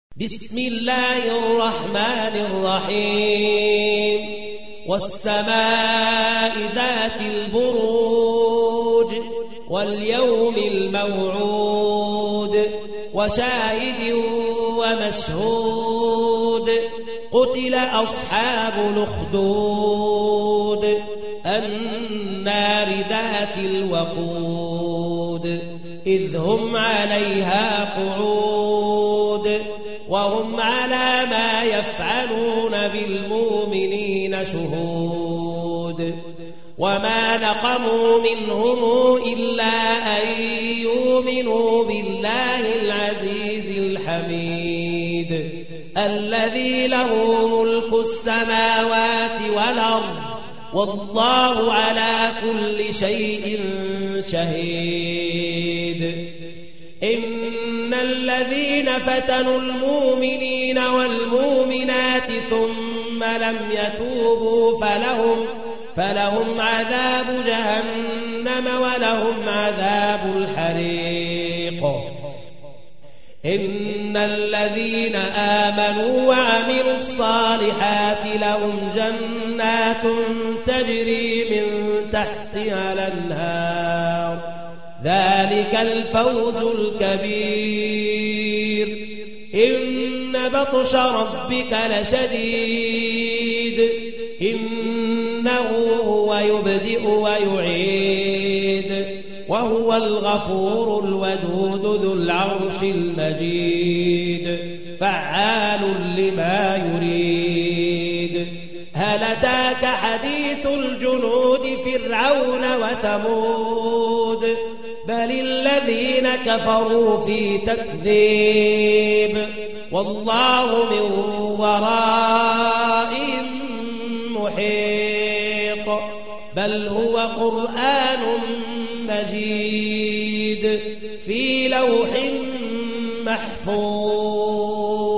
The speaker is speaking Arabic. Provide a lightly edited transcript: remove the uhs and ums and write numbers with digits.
بسم الله الرحمن الرحيم والسماء ذات البروج واليوم الموعود وشاهد ومشهود قتل أصحاب الأخدود النار ذات الوقود إذ هم عليها قعود وهم على ما يفعلون بالمؤمنين شهود وما نقموا منهم إلا أن يؤمنوا بالله العزيز الحميد الذي له ملك السماوات والأرض والله على كل شيء شهيد إن الذين فتنوا المؤمنين والمؤمنات ثم لم يتوبوا فلهم عذاب جهنم ولهم عذاب الحريق إن الذين آمنوا وعملوا الصالحات لهم جنات تجري من تحتها الأنهار ذلك الفوز الكبير إن بطش ربك لشديد إنه هو يبدئ ويعيد وهو الغفور الودود ذو العرش المجيد فعال لما يريد هل أتاك حديث الجنود فرعون وثمود بل الذين كفروا في تكذيب والله من ورائهم محيط بل هو قرآن مجيد في لوح محفوظ.